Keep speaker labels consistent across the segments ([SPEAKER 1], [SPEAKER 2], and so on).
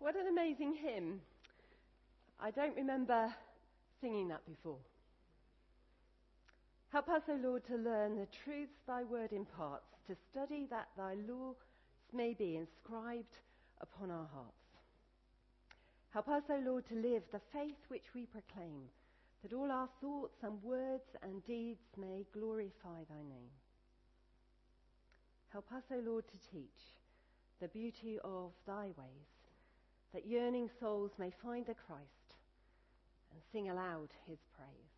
[SPEAKER 1] What an amazing hymn. I don't remember singing that before. Help us, O Lord, to learn the truths thy word imparts, to study that thy laws may be inscribed upon our hearts. Help us, O Lord, to live the faith which we proclaim, that all our thoughts and words and deeds may glorify thy name. Help us, O Lord, to teach the beauty of thy ways, that yearning souls may find the Christ and sing aloud his praise.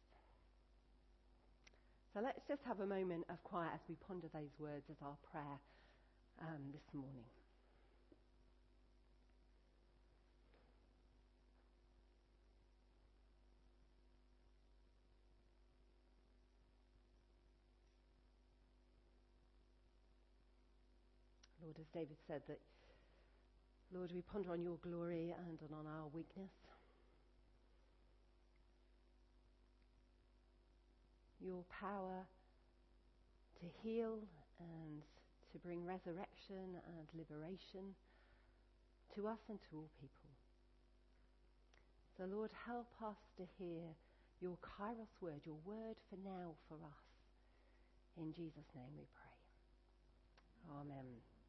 [SPEAKER 1] So let's just have a moment of quiet as we ponder those words as our prayer this morning. Lord, as David said, that, Lord, we ponder on your glory and on our weakness. Your power to heal and to bring resurrection and liberation to us and to all people. So, Lord, help us to hear your Kairos word, your word for now for us. In Jesus' name we pray. Amen.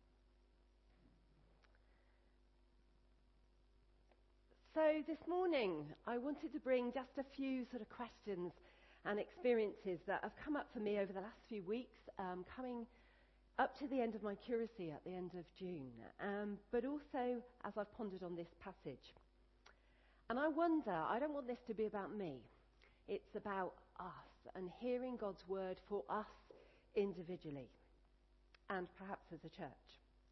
[SPEAKER 1] So this morning I wanted to bring just a few sort of questions and experiences that have come up for me over the last few weeks, coming up to the end of my curacy at the end of June, but also as I've pondered on this passage. And I wonder, I don't want this to be about me. It's about us and hearing God's word for us individually and perhaps as a church.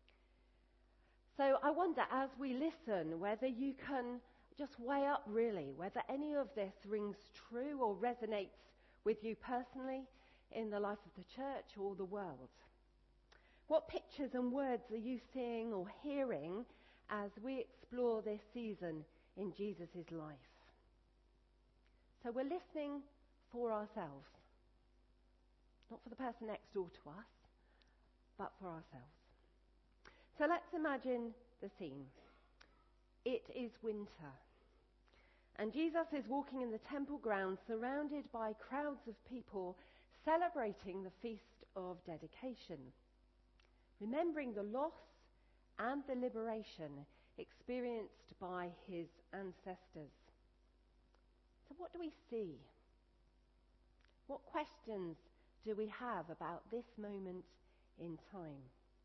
[SPEAKER 1] So I wonder, as we listen, whether you can just weigh up really whether any of this rings true or resonates with you personally in the life of the church or the world. What pictures and words are you seeing or hearing as we explore this season in Jesus' life? So we're listening for ourselves, not for the person next door to us, but for ourselves. So let's imagine the scene. It is winter, and Jesus is walking in the temple grounds surrounded by crowds of people celebrating the Feast of Dedication, remembering the loss and the liberation experienced by his ancestors. So what do we see? What questions do we have about this moment in time?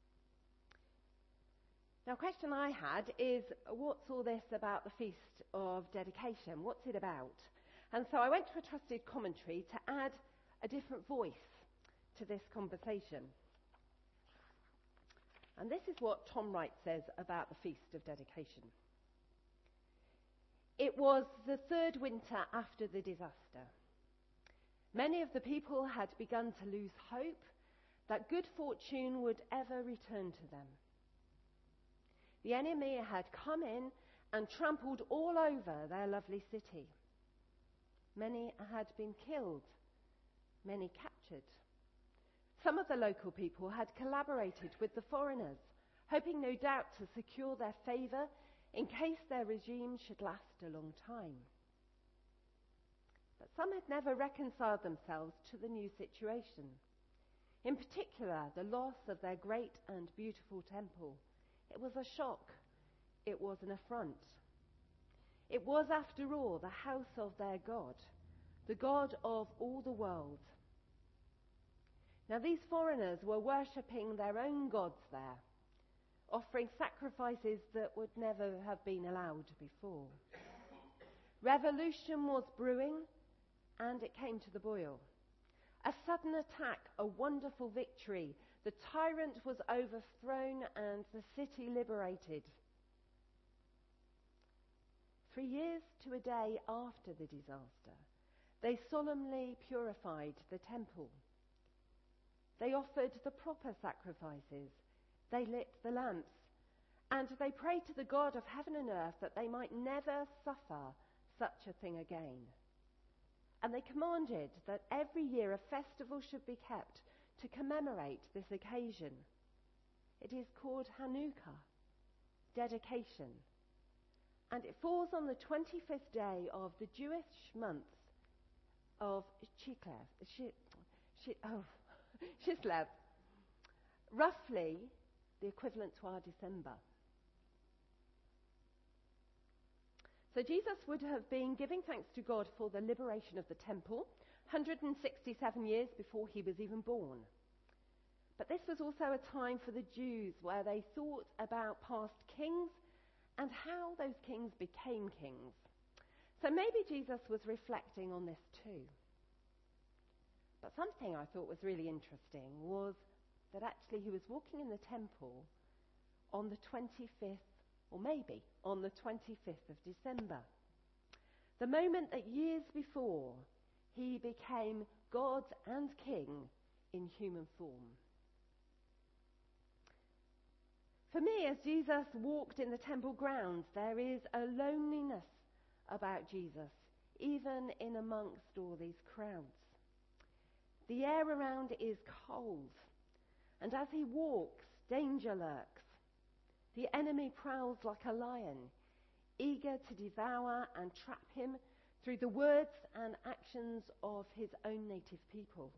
[SPEAKER 1] Now, a question I had is, what's all this about the Feast of Dedication? What's it about? And so I went to a trusted commentary to add a different voice to this conversation. And this is what Tom Wright says about the Feast of Dedication. It was the third winter after the disaster. Many of the people had begun to lose hope that good fortune would ever return to them. The enemy had come in and trampled all over their lovely city. Many had been killed, many captured. Some of the local people had collaborated with the foreigners, hoping no doubt to secure their favour in case their regime should last a long time. But some had never reconciled themselves to the new situation. In particular, the loss of their great and beautiful temple. It was a shock. It was an affront. It was, after all, the house of their God, the God of all the world. Now, these foreigners were worshipping their own gods there, offering sacrifices that would never have been allowed before. Revolution was brewing, and it came to the boil. A sudden attack, a wonderful victory. The tyrant was overthrown and the city liberated. 3 years to a day after the disaster, they solemnly purified the temple. They offered the proper sacrifices. They lit the lamps. And they prayed to the God of heaven and earth that they might never suffer such a thing again. And they commanded that every year a festival should be kept to commemorate this occasion. It is called Hanukkah, dedication. And it falls on the 25th day of the Jewish month of Kislev, roughly the equivalent to our December. So Jesus would have been giving thanks to God for the liberation of the temple 167 years before he was even born. But this was also a time for the Jews where they thought about past kings and how those kings became kings. So maybe Jesus was reflecting on this too. But something I thought was really interesting was that actually he was walking in the temple on the 25th, or maybe on the 25th of December. The moment that years before he became God and King in human form. For me, as Jesus walked in the temple grounds, there is a loneliness about Jesus, even in amongst all these crowds. The air around is cold, and as he walks, danger lurks. The enemy prowls like a lion, eager to devour and trap him through the words and actions of his own native people.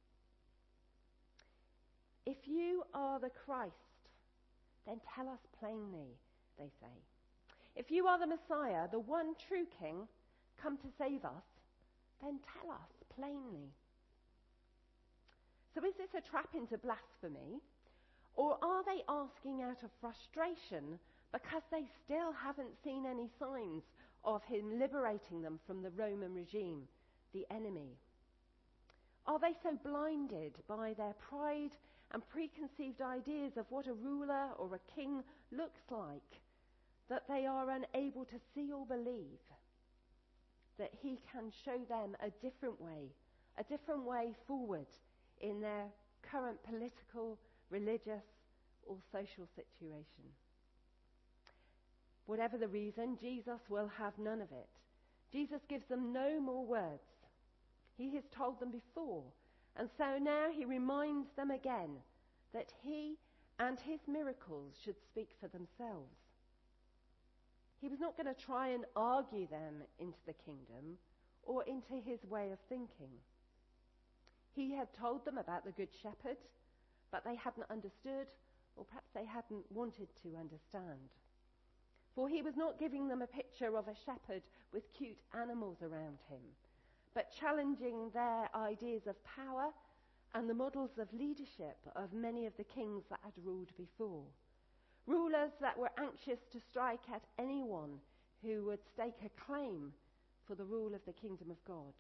[SPEAKER 1] If you are the Christ, then tell us plainly, they say. If you are the Messiah, the one true King, come to save us, then tell us plainly. So is this a trap into blasphemy? Or are they asking out of frustration because they still haven't seen any signs of him liberating them from the Roman regime, the enemy? Are they so blinded by their pride and preconceived ideas of what a ruler or a king looks like that they are unable to see or believe that he can show them a different way forward in their current political, religious, or social situation? Whatever the reason, Jesus will have none of it. Jesus gives them no more words. He has told them before, and so now he reminds them again that he and his miracles should speak for themselves. He was not going to try and argue them into the kingdom or into his way of thinking. He had told them about the Good Shepherd, but they hadn't understood, or perhaps they hadn't wanted to understand. For he was not giving them a picture of a shepherd with cute animals around him, but challenging their ideas of power and the models of leadership of many of the kings that had ruled before. Rulers that were anxious to strike at anyone who would stake a claim for the rule of the kingdom of God.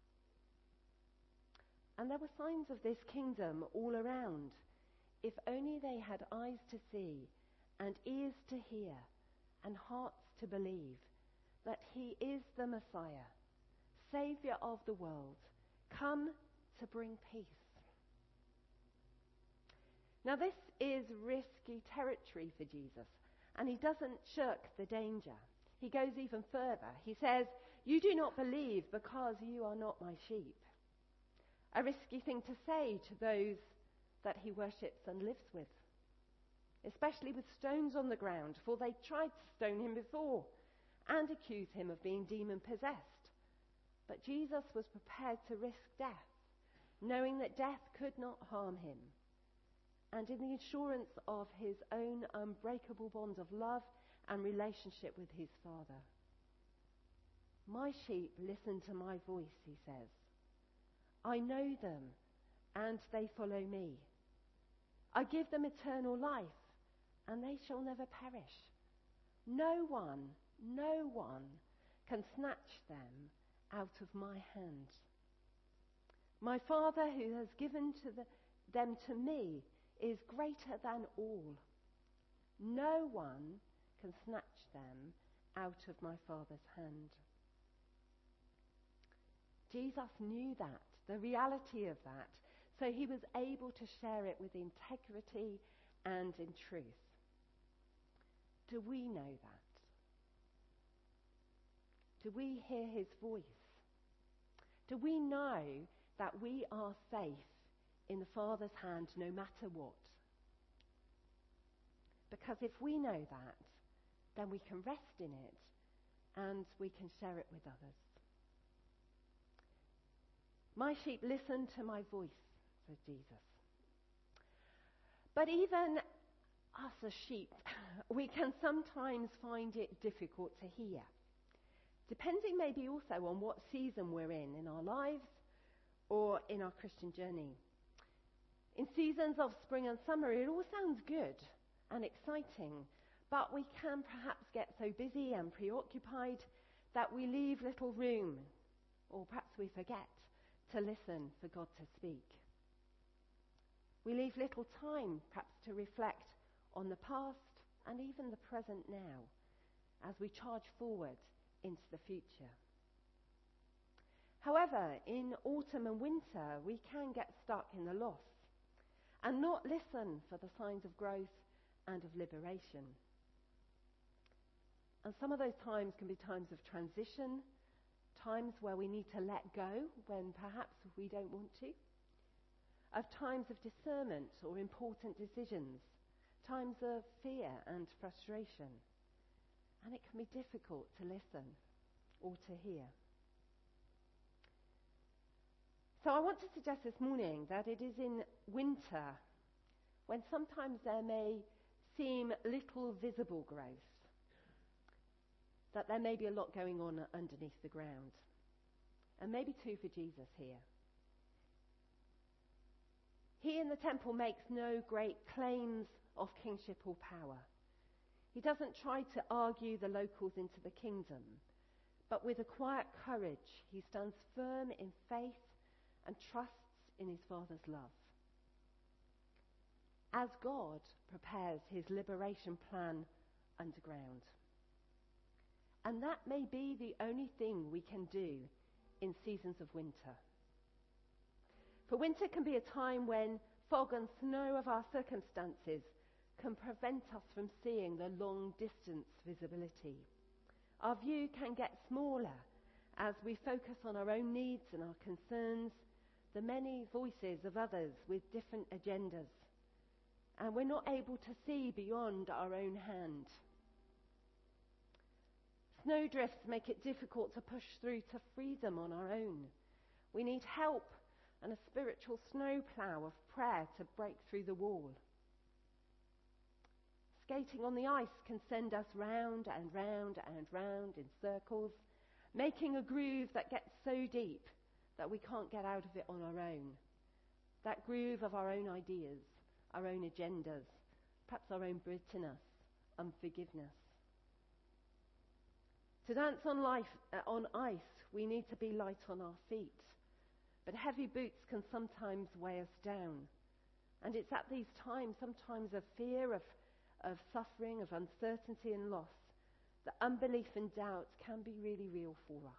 [SPEAKER 1] And there were signs of this kingdom all around, if only they had eyes to see and ears to hear and hearts to believe that he is the Messiah, Saviour of the world, come to bring peace. Now this is risky territory for Jesus, and he doesn't shirk the danger. He goes even further. He says, "You do not believe because you are not my sheep." A risky thing to say to those that he worships and lives with, especially with stones on the ground, for they tried to stone him before and accuse him of being demon-possessed. But Jesus was prepared to risk death, knowing that death could not harm him, and in the assurance of his own unbreakable bond of love and relationship with his Father. "My sheep listen to my voice," he says. "I know them, and they follow me. I give them eternal life, and they shall never perish. No one can snatch them out of my hand. My Father who has given them to me is greater than all. No one can snatch them out of my Father's hand." Jesus knew that, the reality of that, so he was able to share it with integrity and in truth. Do we know that? Do we hear his voice? Do we know that we are safe in the Father's hand no matter what? Because if we know that, then we can rest in it and we can share it with others. My sheep listen to my voice, said Jesus. But even us as sheep, we can sometimes find it difficult to hear, depending maybe also on what season we're in our lives or in our Christian journey. In seasons of spring and summer, it all sounds good and exciting, but we can perhaps get so busy and preoccupied that we leave little room, or perhaps we forget, to listen for God to speak. We leave little time, perhaps, to reflect on the past and even the present now as we charge forward into the future. However, in autumn and winter, we can get stuck in the loss and not listen for the signs of growth and of liberation. And some of those times can be times of transition, times where we need to let go when perhaps we don't want to, of times of discernment or important decisions, times of fear and frustration. And it can be difficult to listen or to hear. So I want to suggest this morning that it is in winter when sometimes there may seem little visible growth, that there may be a lot going on underneath the ground. And maybe too for Jesus here. He in the temple makes no great claims of kingship or power. He doesn't try to argue the locals into the kingdom, but with a quiet courage, he stands firm in faith and trusts in his Father's love. As God prepares his liberation plan underground. And that may be the only thing we can do in seasons of winter. For winter can be a time when fog and snow of our circumstances can prevent us from seeing the long distance visibility. Our view can get smaller as we focus on our own needs and our concerns, the many voices of others with different agendas, and we're not able to see beyond our own hand. Snowdrifts make it difficult to push through to freedom on our own. We need help and a spiritual snowplow of prayer to break through the wall. Skating on the ice can send us round and round and round in circles, making a groove that gets so deep that we can't get out of it on our own. That groove of our own ideas, our own agendas, perhaps our own bitterness, unforgiveness. To dance on ice, we need to be light on our feet. But heavy boots can sometimes weigh us down. And it's at these times, sometimes of fear, of suffering, of uncertainty and loss, that unbelief and doubt can be really real for us.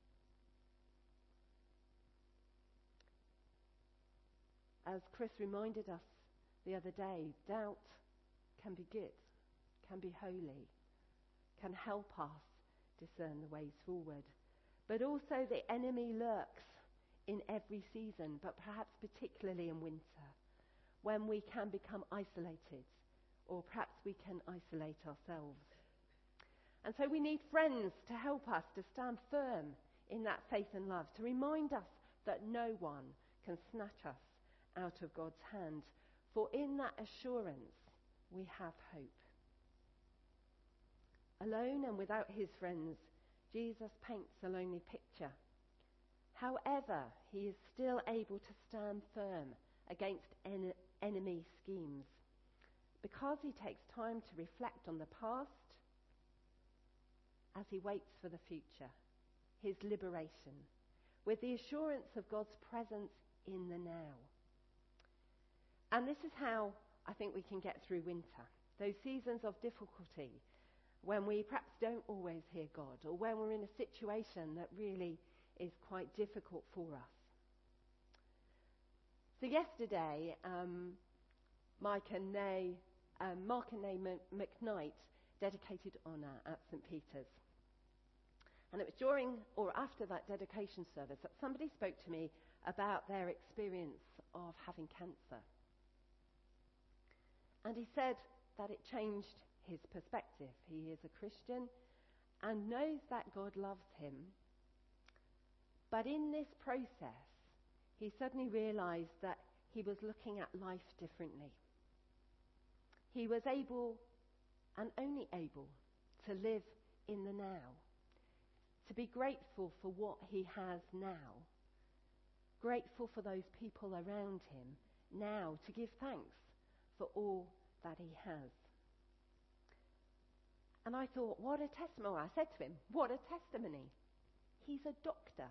[SPEAKER 1] As Chris reminded us the other day, doubt can be good, can be holy, can help us discern the ways forward. But also the enemy lurks in every season, but perhaps particularly in winter, when we can become isolated, or perhaps we can isolate ourselves. And so we need friends to help us to stand firm in that faith and love, to remind us that no one can snatch us out of God's hand, for in that assurance we have hope. Alone and without his friends, Jesus paints a lonely picture. However, he is still able to stand firm against enemy schemes, because he takes time to reflect on the past as he waits for the future, his liberation, with the assurance of God's presence in the now. And this is how I think we can get through winter, those seasons of difficulty when we perhaps don't always hear God, or when we're in a situation that really is quite difficult for us. So yesterday, Mark and Nay McKnight dedicated honour at St. Peter's. And it was during or after that dedication service that somebody spoke to me about their experience of having cancer. And he said that it changed his perspective. He is a Christian, and knows that God loves him. But in this process, he suddenly realized that he was looking at life differently. He was able, and only able, to live in the now, to be grateful for what he has now, grateful for those people around him now, to give thanks for all that he has. And I thought, what a testimony. I said to him, what a testimony. He's a doctor.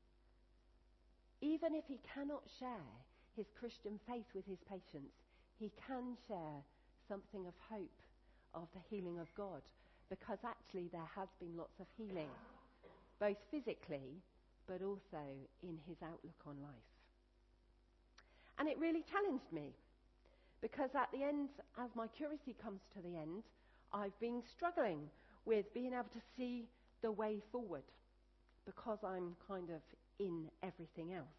[SPEAKER 1] Even if he cannot share his Christian faith with his patients, he can share something of hope of the healing of God, because actually there has been lots of healing, both physically but also in his outlook on life. And it really challenged me, because at the end, as my curacy comes to the end, I've been struggling with being able to see the way forward, because I'm kind of in everything else.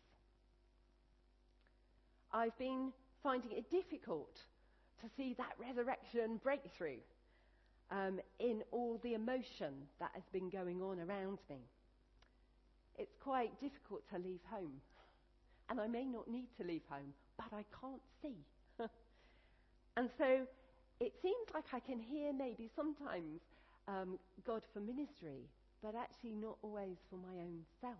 [SPEAKER 1] I've been finding it difficult to see that resurrection breakthrough in all the emotion that has been going on around me. It's quite difficult to leave home. And I may not need to leave home, but I can't see. And so it seems like I can hear maybe sometimes God for ministry, but actually not always for my own self.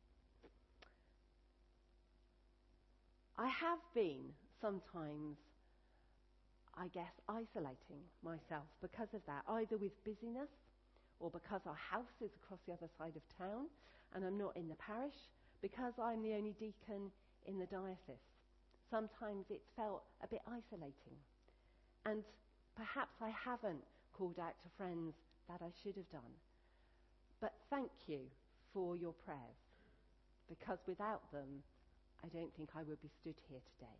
[SPEAKER 1] I have been sometimes, I guess, isolating myself because of that, either with busyness or because our house is across the other side of town and I'm not in the parish, because I'm the only deacon in the diocese. Sometimes it's felt a bit isolating. And perhaps I haven't called out to friends that I should have done. But thank you for your prayers, because without them, I don't think I would be stood here today.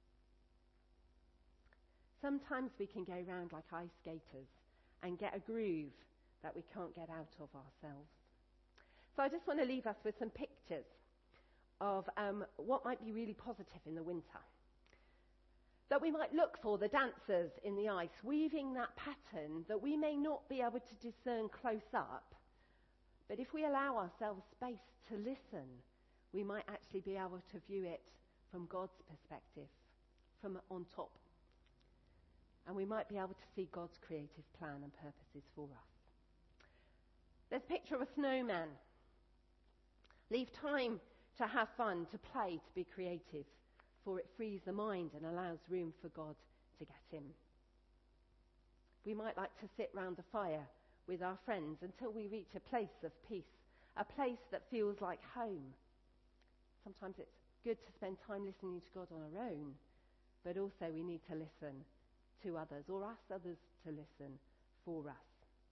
[SPEAKER 1] Sometimes we can go round like ice skaters and get a groove that we can't get out of ourselves. So I just want to leave us with some pictures of what might be really positive in the winter. That we might look for the dancers in the ice, weaving that pattern that we may not be able to discern close up, but if we allow ourselves space to listen, we might actually be able to view it from God's perspective, from on top. And we might be able to see God's creative plan and purposes for us. There's a picture of a snowman. Leave time to have fun, to play, to be creative, for it frees the mind and allows room for God to get in. We might like to sit round the fire with our friends until we reach a place of peace, a place that feels like home. Sometimes it's good to spend time listening to God on our own, but also we need to listen to others, or ask others to listen for us.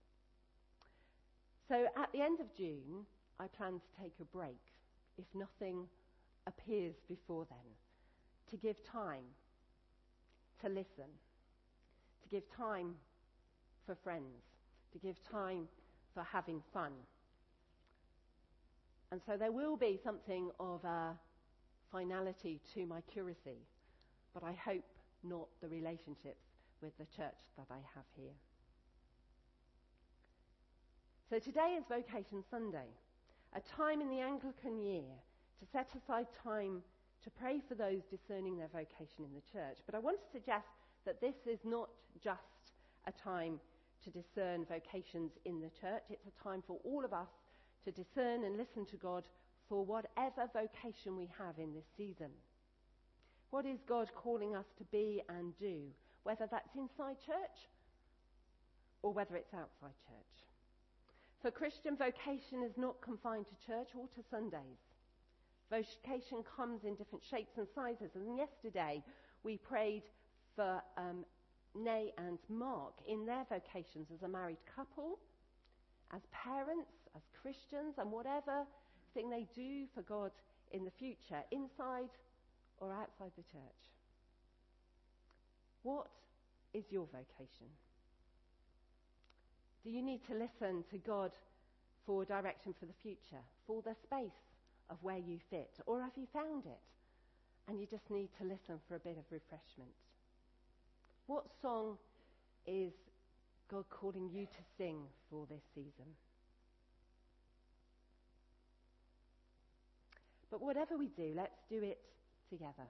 [SPEAKER 1] So at the end of June, I plan to take a break, if nothing appears before then, to give time to listen, to give time for friends, to give time for having fun. And so there will be something of a finality to my curacy, but I hope not the relationships with the church that I have here. So today is Vocation Sunday, a time in the Anglican year to set aside time to pray for those discerning their vocation in the church. But I want to suggest that this is not just a time to discern vocations in the church. It's a time for all of us to discern and listen to God for whatever vocation we have in this season. What is God calling us to be and do, whether that's inside church or whether it's outside church? For Christian, vocation is not confined to church or to Sundays. Vocation comes in different shapes and sizes. And yesterday we prayed for Nay and Mark in their vocations as a married couple, as parents, as Christians, and whatever thing they do for God in the future, inside or outside the church. What is your vocation? Do you need to listen to God for direction for the future, for the space of where you fit? Or have you found it and you just need to listen for a bit of refreshment? What song is God calling you to sing for this season? But whatever we do, let's do it together.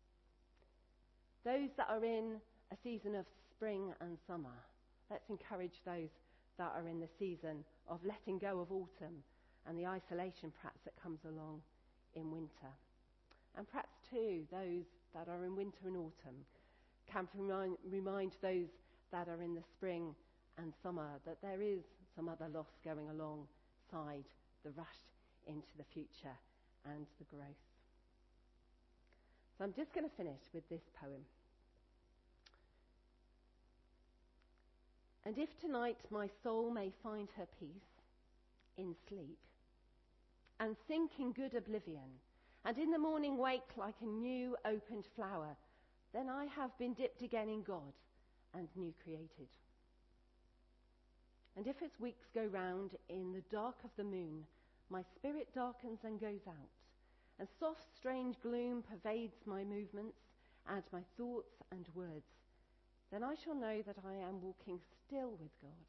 [SPEAKER 1] Those that are in a season of spring and summer, let's encourage those that are in the season of letting go of autumn and the isolation perhaps that comes along in winter. And perhaps too, those that are in winter and autumn can remind those that are in the spring and summer that there is some other loss going alongside the rush into the future and the growth. So I'm just going to finish with this poem. And if tonight my soul may find her peace in sleep, and sink in good oblivion, and in the morning wake like a new opened flower, then I have been dipped again in God and new created. And if its weeks go round in the dark of the moon, my spirit darkens and goes out, and soft strange gloom pervades my movements and my thoughts and words, then I shall know that I am walking still with God.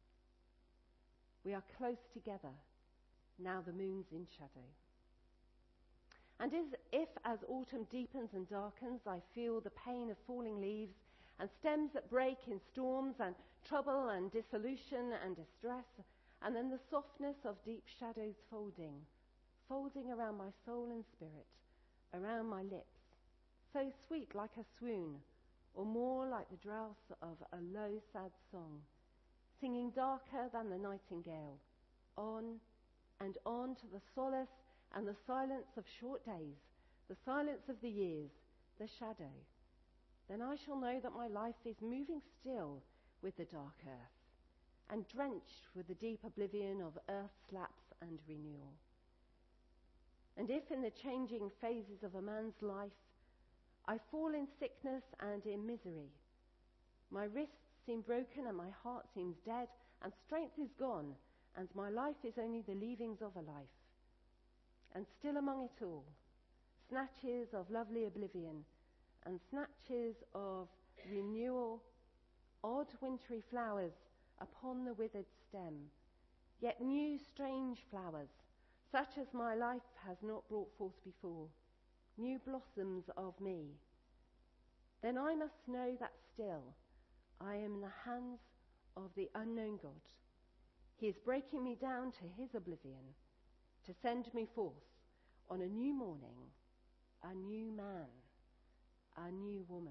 [SPEAKER 1] We are close together, now the moon's in shadow. And if as autumn deepens and darkens, I feel the pain of falling leaves and stems that break in storms and trouble and dissolution and distress, and then the softness of deep shadows folding around my soul and spirit, around my lips, so sweet like a swoon, or more like the drowse of a low sad song, singing darker than the nightingale, on and on to the solace and the silence of short days, the silence of the years, the shadow. Then I shall know that my life is moving still with the dark earth, and drenched with the deep oblivion of earth's lapse and renewal. And if in the changing phases of a man's life I fall in sickness and in misery, my wrists seem broken and my heart seems dead, and strength is gone, and my life is only the leavings of a life. And still among it all, snatches of lovely oblivion and snatches of renewal, odd wintry flowers upon the withered stem, yet new strange flowers, such as my life has not brought forth before, new blossoms of me. Then I must know that still I am in the hands of the unknown God. He is breaking me down to his oblivion to send me forth on a new morning, a new man, a new woman.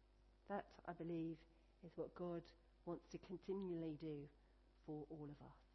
[SPEAKER 1] That, I believe, is what God wants to continually do for all of us.